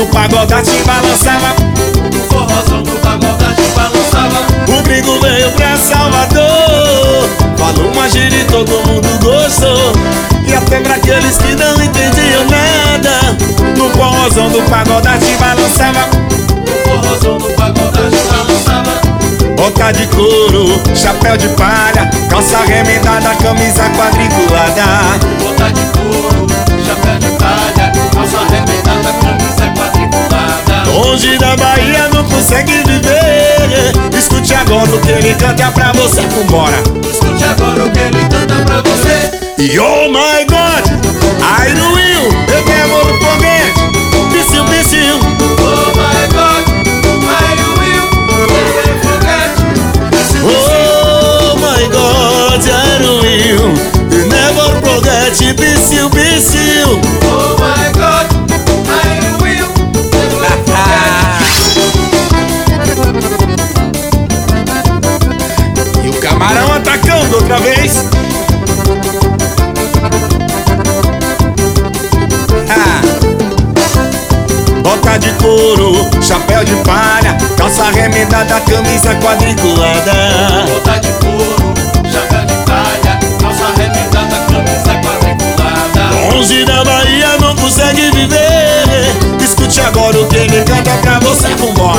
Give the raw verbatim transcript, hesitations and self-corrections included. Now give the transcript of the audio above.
do pagodate balançava. O forrozão do pagodate balançava. O gringo veio pra Salvador, falou uma gíria e todo mundo gostou. E até pra aqueles que não entendiam nada, no forrozão do pagodate balançava. O forrozão do pagodate balançava. Bota de couro, chapéu de palha, calça remendada, camisa quadriculada. Bota de couro, chapéu de palha, calça remendada, camisa quadriculada. Longe da Bahia não consegue viver. Escute agora o que ele canta pra você, vambora. Escute agora o que ele canta pra você. E oh my God, I know you, eu never forget. Pissil, pissil. Oh my God, I will never forget. Oh my God, I know you, you never forget. Pissil, pissil. Oh my God, I will never forget. E o camarão atacando outra vez. Bota de couro, chapéu de palha, calça remendada, camisa quadriculada. Bota de couro, chapéu de palha, calça remendada, camisa quadriculada. Longe da Bahia não consegue viver. Escute agora o que ele canta pra você, vambora.